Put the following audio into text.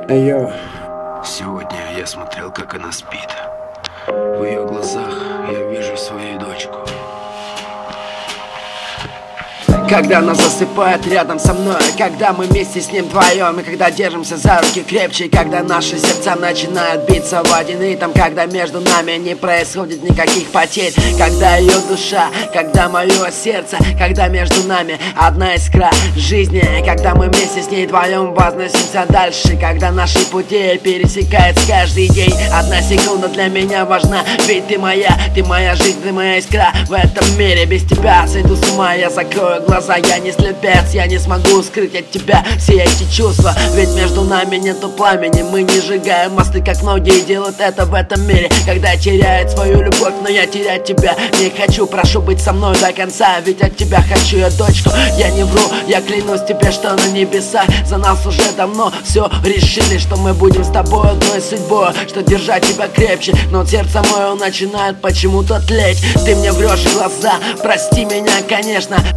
Йо. Сегодня я смотрел, как она спит. В ее глазах я вижу свою дочку. Когда она засыпает рядом со мной, когда мы вместе с ним вдвоем, и когда держимся за руки крепче, когда наши сердца начинают биться в один ритм, когда между нами не происходит никаких потерь, когда ее душа, когда мое сердце, когда между нами одна искра жизни, когда мы вместе с ней вдвоем возносимся дальше, когда наши пути пересекаются каждый день. Одна секунда для меня важна, ведь ты моя жизнь, ты моя искра в этом мире. Без тебя сойду с ума, я закрою глаза. Я не слепец, я не смогу скрыть от тебя все эти чувства, ведь между нами нету пламени. Мы не сжигаем мосты, как многие делают это в этом мире, когда теряют свою любовь. Но я терять тебя не хочу, прошу быть со мной до конца, ведь от тебя хочу я дочку. Я не вру, я клянусь тебе, что на небесах за нас уже давно все решили, что мы будем с тобой одной судьбой, что держать тебя крепче. Но сердце мое начинает почему-то тлеть. Ты мне врешь в глаза, прости меня, конечно.